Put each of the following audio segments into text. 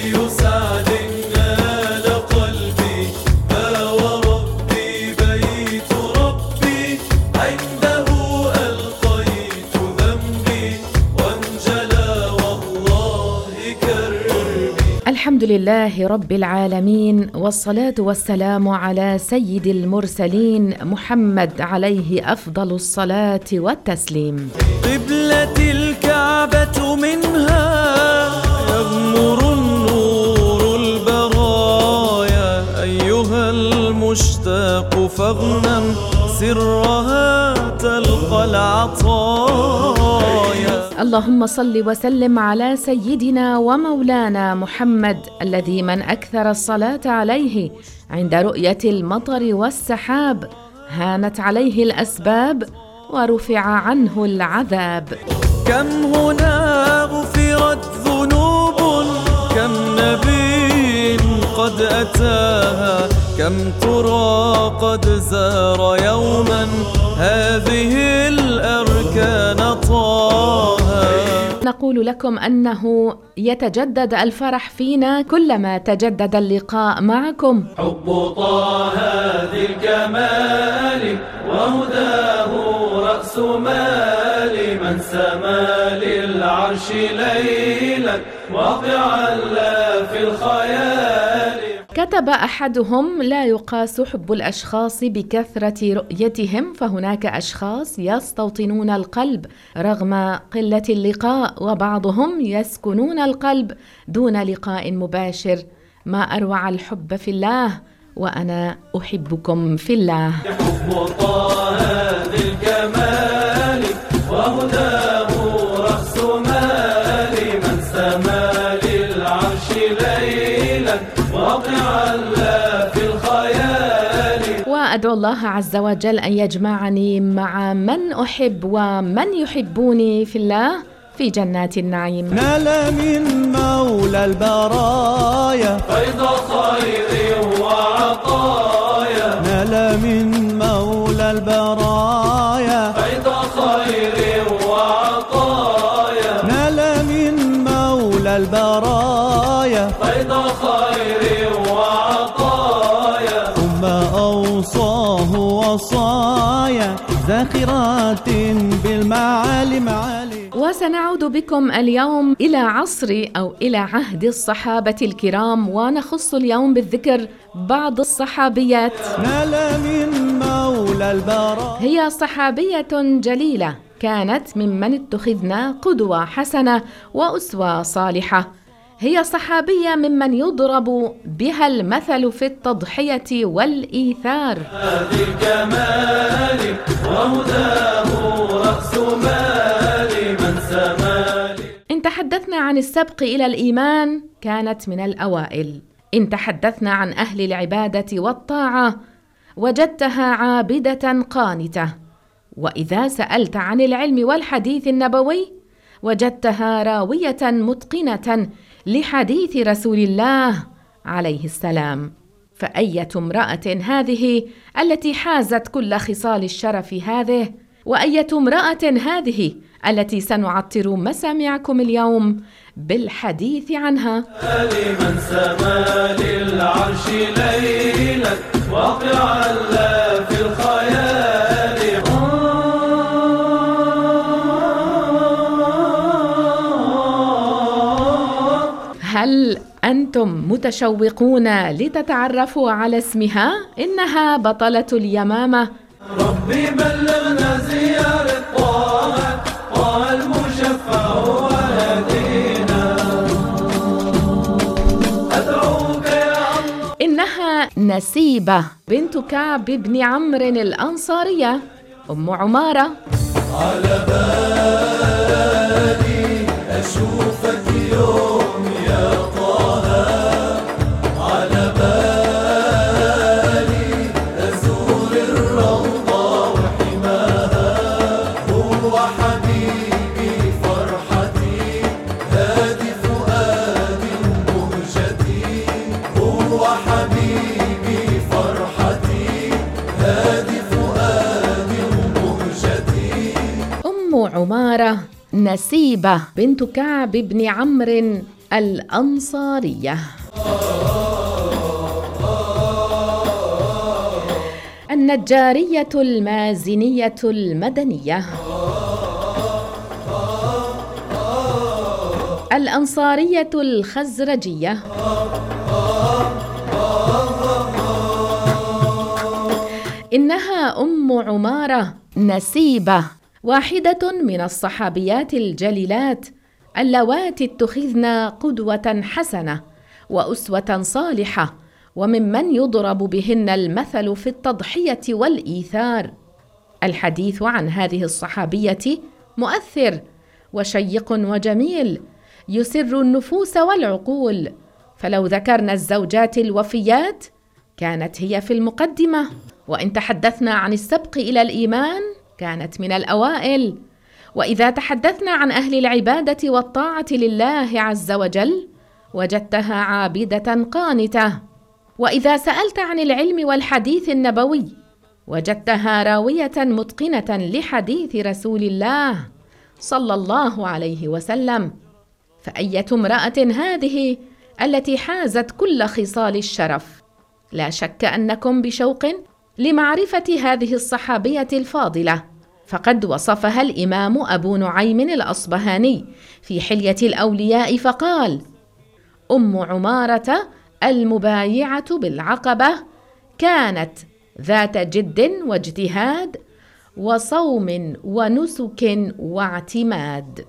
أي سعد نال قلبي ما وربي بيت ربي عنده ألقيت ذنبي وانجلى والله كربي. الحمد لله رب العالمين، والصلاة والسلام على سيد المرسلين محمد عليه أفضل الصلاة والتسليم. قبلة الكعبة منها يغمر النور البرايا أيها المشتاق فاغنم سرها تلقى العطايا. اللهم صل وسلم على سيدنا ومولانا محمد الذي من أكثر الصلاة عليه عند رؤية المطر والسحاب هانت عليه الأسباب ورفع عنه العذاب. كم هنا غفرت ذنوب كم نبي قد أتاها كم ترى قد زار يوما هذه الأركان طاها. نقول لكم أنه يتجدد الفرح فينا كلما تجدد اللقاء معكم. حب طه ذي الكمال وهداه رأس مال من سما للعرش ليلا واقعا لا في الخيال. كتب أحدهم: لا يقاس حب الأشخاص بكثرة رؤيتهم، فهناك أشخاص يستوطنون القلب رغم قلة اللقاء، وبعضهم يسكنون القلب دون لقاء مباشر. ما أروع الحب في الله، وأنا أحبكم في الله. حب طه ذي الكمال وهداه رأس مال من سما للعرش ليلا واقعا لا في الخيال. وأدعو الله عز وجل أن يجمعني مع من أحب ومن يحبوني في الله في جنات النعيم. نال من مولى البرايا فيض خير وعطايا. نال من مولى البرايا فيض خير وعطايا. نال من مولى البرايا فيض خير وعطايا. ثم أوصاه وصايا زاخرات بالمعالي معالي. وسنعود بكم اليوم إلى عصر أو إلى عهد الصحابة الكرام، ونخص اليوم بالذكر بعض الصحابيات. نال من مولى البرايا. هي صحابية جليلة كانت ممن اتخذنا قدوة حسنة وأسوة صالحة. هي صحابية ممن يضرب بها المثل في التضحية والإيثار. هذه الكمال وهداه رأس مال من سمال. إن تحدثنا عن السبق إلى الإيمان كانت من الأوائل. إن تحدثنا عن أهل العبادة والطاعة وجدتها عابدة قانتة. وإذا سألت عن العلم والحديث النبوي وجدتها راوية متقنة لحديث رسول الله عليه السلام. فأية امرأة هذه التي حازت كل خصال الشرف هذه، وأية امرأة هذه التي سنعطر مسامعكم اليوم بالحديث عنها. من سما للعرش ليلا واقعا لا في الخيال. هل أنتم متشوقون لتتعرفوا على اسمها؟ إنها بطلة اليمامة. ربي بلغنا زيارة طه المشفع وهدينا. أدعوك يا الله. إنها نسيبة بنت كعب بن عمرو الأنصارية أم عمارة. على بالي أشوفك يوم يا طه، على بالي أزور الروضة وحماها. هو حبيبي فرحتي هادي فؤادي ومهجتي. هو حبيبي فرحتي هادي فؤادي ومهجتي. أم عمارة نسيبة بنت كعب بن عمرو الأنصارية. النجارية المازنية المدنية. الأنصارية الخزرجية. إنها أم عمارة نسيبة، واحدة من الصحابيات الجليلات اللواتي اتخذن قدوة حسنة وأسوة صالحة، وممن يضرب بهن المثل في التضحية والإيثار. الحديث عن هذه الصحابية مؤثر وشيق وجميل، يسر النفوس والعقول، فلو ذكرنا الزوجات الوفيات كانت هي في المقدمة، وإن تحدثنا عن السبق إلى الإيمان كانت من الأوائل، وإذا تحدثنا عن أهل العبادة والطاعة لله عز وجل وجدتها عابدة قانتة، وإذا سألت عن العلم والحديث النبوي وجدتها راوية متقنة لحديث رسول الله صلى الله عليه وسلم. فأية امرأة هذه التي حازت كل خصال الشرف؟ لا شك أنكم بشوق لمعرفة هذه الصحابية الفاضلة، فقد وصفها الإمام أبو نعيم الأصبهاني في حلية الأولياء فقال: أم عمارة المبايعة بالعقبة كانت ذات جد واجتهاد وصوم ونسك واعتماد.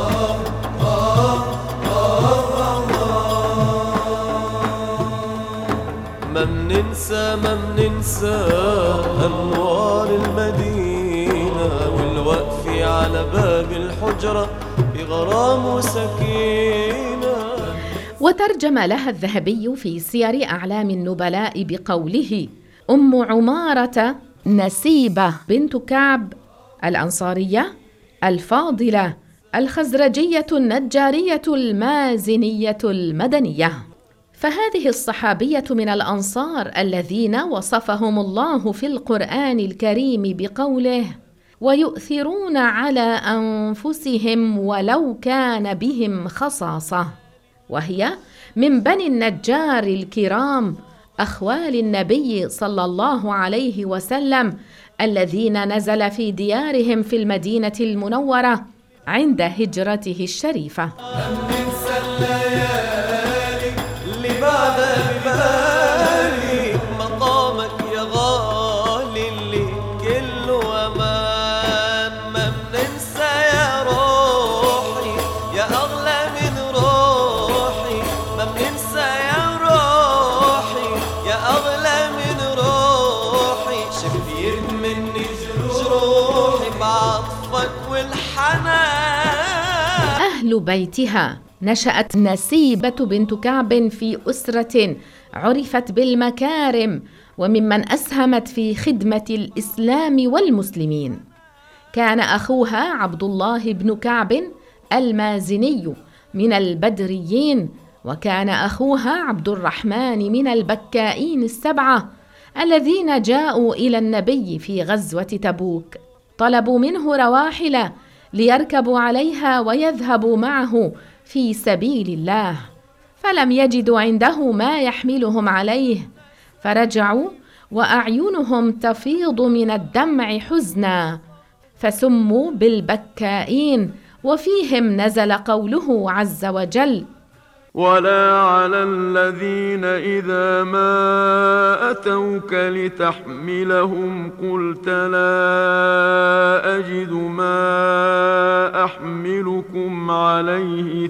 ما بننسى أنوار المدينة والوقف على باب الحجرة بغرام وسكينة. وترجم لها الذهبي في سير أعلام النبلاء بقوله: أم عمارة نسيبة بنت كعب الأنصارية الفاضلة الخزرجية النجارية المازنية المدنية. فهذه الصحابية من الأنصار الذين وصفهم الله في القرآن الكريم بقوله: ويؤثرون على أنفسهم ولو كان بهم خصاصة، وهي من بني النجار الكرام أخوال النبي صلى الله عليه وسلم الذين نزل في ديارهم في المدينة المنورة عند هجرته الشريفة. بعد ببالي مقامك يا غالي اللي كله أمان. ما بننسى يا روحي يا أغلى من روحي، ما بننسى يا روحي يا أغلى من روحي. شفير مني جروحي بعطفك والحنان. أهل بيتها نشأت نسيبة بنت كعب في أسرة عرفت بالمكارم وممن أسهمت في خدمة الإسلام والمسلمين. كان أخوها عبد الله بن كعب المازني من البدريين، وكان أخوها عبد الرحمن من البكائين السبعة الذين جاءوا إلى النبي في غزوة تبوك. طلبوا منه رواحل ليركبوا عليها ويذهبوا معه في سبيل الله، فلم يجدوا عنده ما يحملهم عليه، فرجعوا وأعينهم تفيض من الدمع حزنا، فسموا بالبكائين، وفيهم نزل قوله عز وجل: ولا على الذين إذا ما أتوك لتحملهم قلت لا أجد ما أحملكم عليه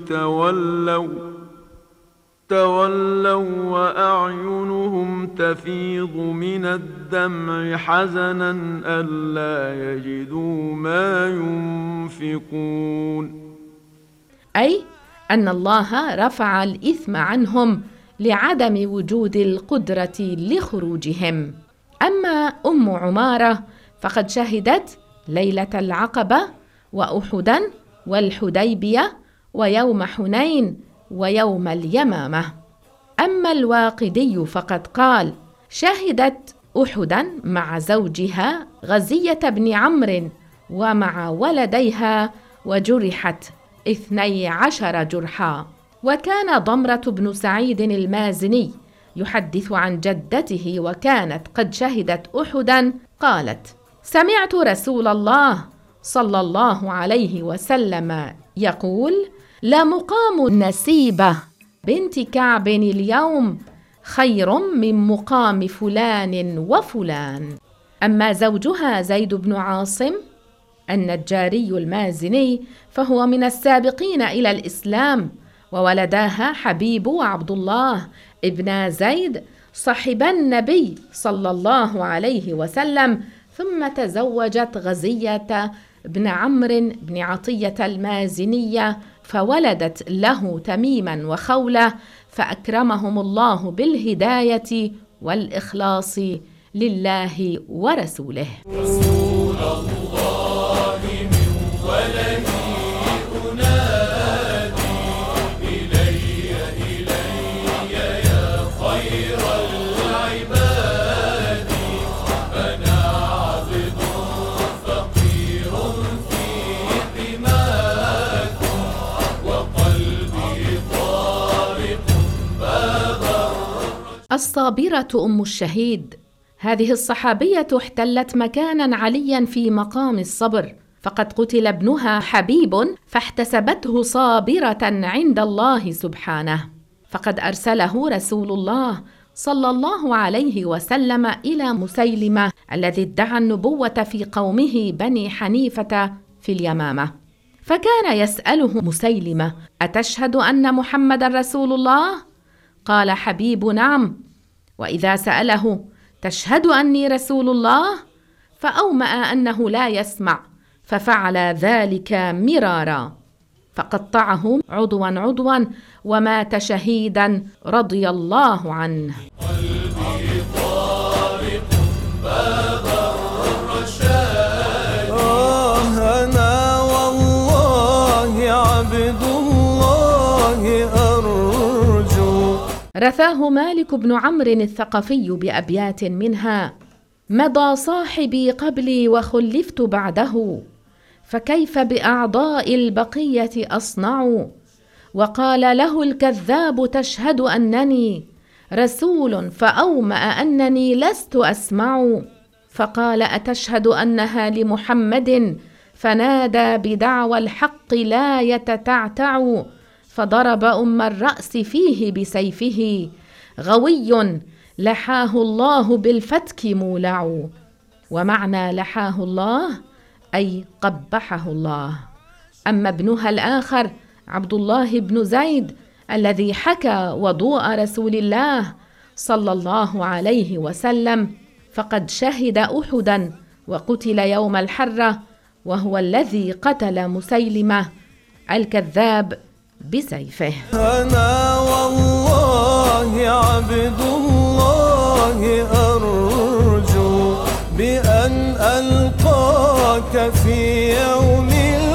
تولوا وأعينهم تفيض من الدمع حزنا ألا يجدوا ما ينفقون. أي أن الله رفع الإثم عنهم لعدم وجود القدرة لخروجهم. أما أم عمارة فقد شهدت ليلة العقبة وأحدا والحديبية ويوم حنين ويوم اليمامة. أما الواقدي فقد قال: شهدت أحدا مع زوجها غزية بن عمرو ومع ولديها وجرحت 12 جرحا. وكان ضمرة بن سعيد المازني يحدث عن جدته وكانت قد شهدت أحدا قالت: سمعت رسول الله صلى الله عليه وسلم يقول: لمقام نسيبة بنت كعب اليوم خير من مقام فلان وفلان. أما زوجها زيد بن عاصم النجاري المازني فهو من السابقين إلى الإسلام، وولداها حبيب وعبد الله ابن زيد صاحبا النبي صلى الله عليه وسلم، ثم تزوجت غزية بن عمرو بن عطية المازنية فولدت له تميما وخولة، فأكرمهم الله بالهداية والإخلاص لله ورسوله. رسول الله من ولدي أنادي إلي يا خير العباد، أنا عبد فقير في حماكم وقلبي طارق باب. الصابرة أم الشهيد، هذه الصحابية احتلت مكانا عليا في مقام الصبر، فقد قتل ابنها حبيب فاحتسبته صابرة عند الله سبحانه، فقد أرسله رسول الله صلى الله عليه وسلم إلى مسيلمة الذي ادعى النبوة في قومه بني حنيفة في اليمامة، فكان يسأله مسيلمة: أتشهد أن محمد رسول الله؟ قال حبيب: نعم. وإذا سأله: تشهد أني رسول الله؟ فأومأ أنه لا يسمع، ففعل ذلك مرارا، فقطعه عضوا ومات شهيدا رضي الله عنه. قلبي طارق باب الرشاد، أنا والله عبد الله أرجو. رثاه مالك بن عمرو الثقفي بأبيات منها: مضى صاحبي قبلي وخلفت بعده، فكيف بأعضاء البقية أصنع؟ وقال له الكذاب: تشهد أنني رسول، فأومأ أنني لست أسمع. فقال: أتشهد أنها لمحمد؟ فنادى بدعوى الحق لا يتتعتع، فضرب أم الرأس فيه بسيفه، غوي لحاه الله بالفتك مولع. ومعنى لحاه الله أي قبحه الله. أما ابنها الآخر عبد الله بن زيد الذي حكى وضوء رسول الله صلى الله عليه وسلم فقد شهد أحدا وقتل يوم الحرة، وهو الذي قتل مسيلمة الكذاب بسيفه. أنا والله عبد الله أرجو بأن ألقاك في يوم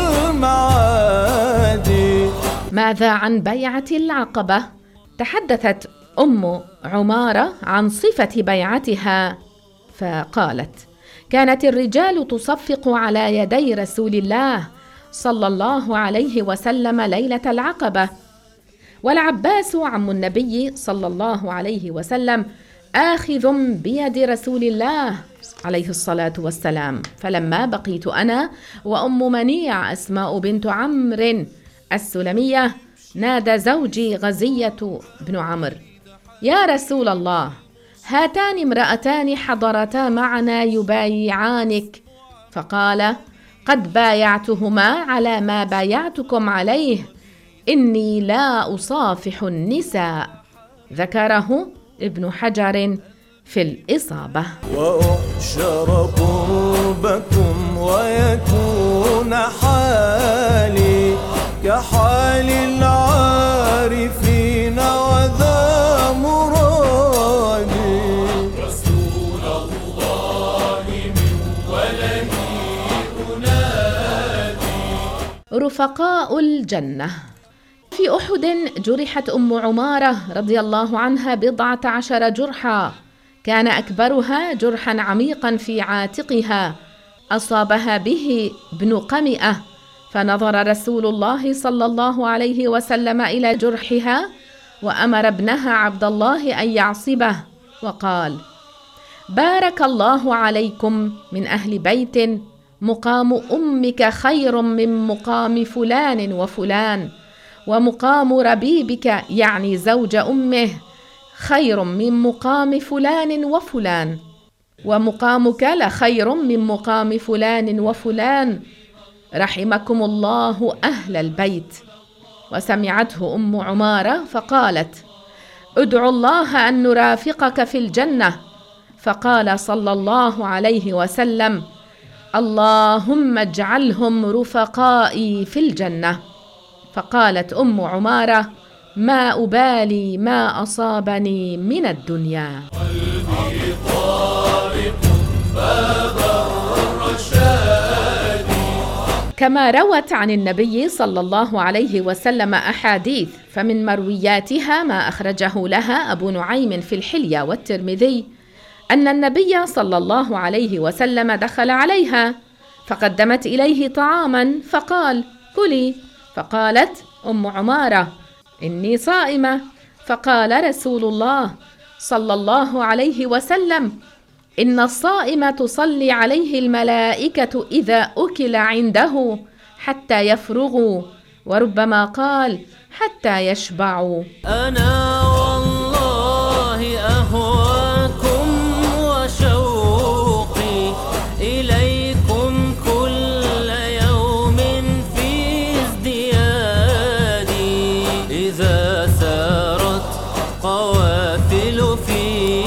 المعاد. ماذا عن بيعة العقبة؟ تحدثت أم عمارة عن صفة بيعتها فقالت: كانت الرجال تصفق على يدي رسول الله صلى الله عليه وسلم ليلة العقبة، والعباس عم النبي صلى الله عليه وسلم آخذ بيد رسول الله عليه الصلاة والسلام. فلما بقيت أنا وأم منيع أسماء بنت عمرو السلمية، نادى زوجي غزية بن عمرو: يا رسول الله، هاتان امرأتان حضرتا معنا يبايعانك. فقال: قد بايعتهما على ما بايعتكم عليه، إني لا أصافح النساء. ذكره ابن حجر في الإصابة. وأحشر قربكم ويكون حالي كحال العارفين وذا مرادي. رسول الله من ولدي أنادي. رفقاء الجنة. في أحد جرحت أم عمارة رضي الله عنها 14 جرحا، كان أكبرها جرحا عميقا في عاتقها أصابها به ابن قمئة، فنظر رسول الله صلى الله عليه وسلم إلى جرحها وأمر ابنها عبد الله أن يعصبه وقال: بارك الله عليكم من أهل بيت مقام أمك خير من مقام فلان وفلان، ومقام ربيبك يعني زوج أمه خير من مقام فلان وفلان، ومقامك لخير من مقام فلان وفلان، رحمكم الله أهل البيت. وسمعته أم عمارة فقالت: ادعوا الله أن نرافقك في الجنة. فقال صلى الله عليه وسلم: اللهم اجعلهم رفقائي في الجنة. فقالت أم عمارة: ما أبالي ما أصابني من الدنيا. قلبي طارق باب الرشاد. كما روت عن النبي صلى الله عليه وسلم أحاديث، فمن مروياتها ما أخرجه لها أبو نعيم في الحلية والترمذي أن النبي صلى الله عليه وسلم دخل عليها فقدمت إليه طعاما فقال: كلي. فقالت أم عمارة: إني صائمة. فقال رسول الله صلى الله عليه وسلم: إن الصائم تصلي عليه الملائكة إذا أكل عنده حتى يفرغوا، وربما قال حتى يشبعوا. أنا والله أهواكم وشوقي إليكم كل يوم في ازديادي، إذا سارت قوافل في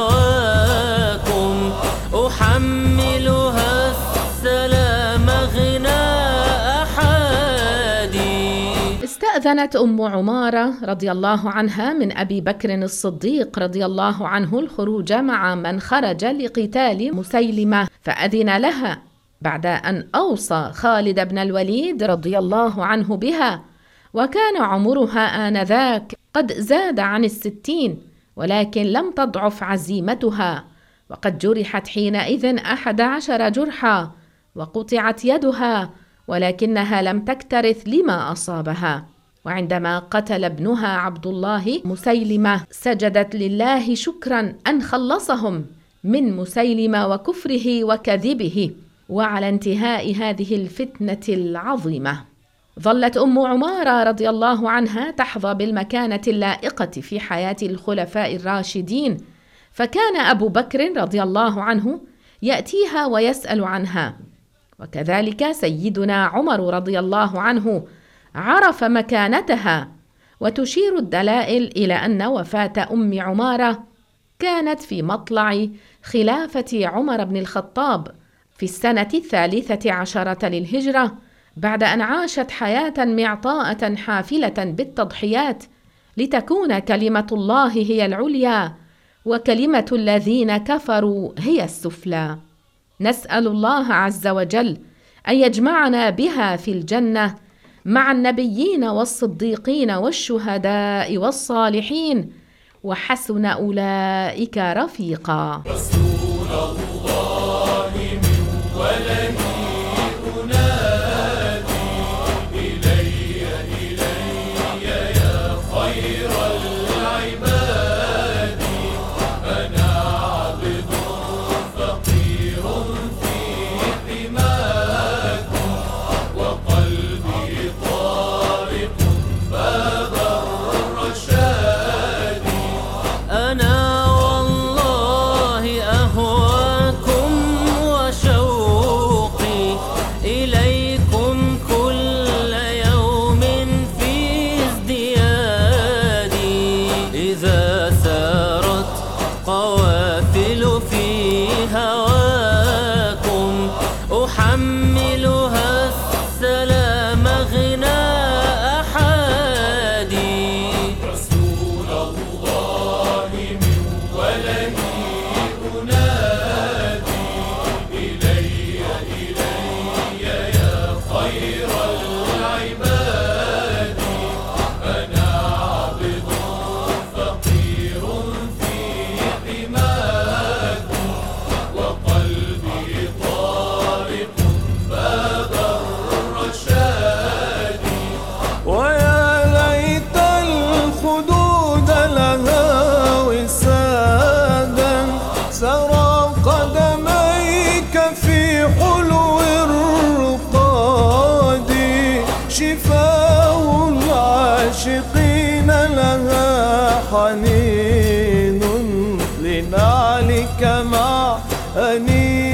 هواكم أحملها السلام غناء أحادي. استأذنت أم عمارة رضي الله عنها من أبي بكر الصديق رضي الله عنه الخروج مع من خرج لقتال مسيلمة، فأذن لها بعد أن أوصى خالد بن الوليد رضي الله عنه بها، وكان عمرها آنذاك قد زاد عن 60، ولكن لم تضعف عزيمتها، وقد جرحت حينئذ 11 جرحا، وقطعت يدها، ولكنها لم تكترث لما أصابها. وعندما قتل ابنها عبد الله مسيلمة سجدت لله شكرا أن خلصهم من مسيلمة وكفره وكذبه، وعلى انتهاء هذه الفتنة العظيمة. ظلت أم عمارة رضي الله عنها تحظى بالمكانة اللائقة في حياة الخلفاء الراشدين، فكان أبو بكر رضي الله عنه يأتيها ويسأل عنها، وكذلك سيدنا عمر رضي الله عنه عرف مكانتها. وتشير الدلائل إلى أن وفاة أم عمارة كانت في مطلع خلافة عمر بن الخطاب في السنة 13 للهجرة، بعد أن عاشت حياة معطاءة حافلة بالتضحيات لتكون كلمة الله هي العليا وكلمة الذين كفروا هي السفلى. نسأل الله عز وجل أن يجمعنا بها في الجنة مع النبيين والصديقين والشهداء والصالحين، وحسن أولئك رفيقا. رسول الله من ولدي أنادي إلي يا خير العباد، أنا عبد فقير في حماكم، وقلبي طارق باب الرشاد. أنا والله أهواكم وشوقي حنين لنعلك مع أنين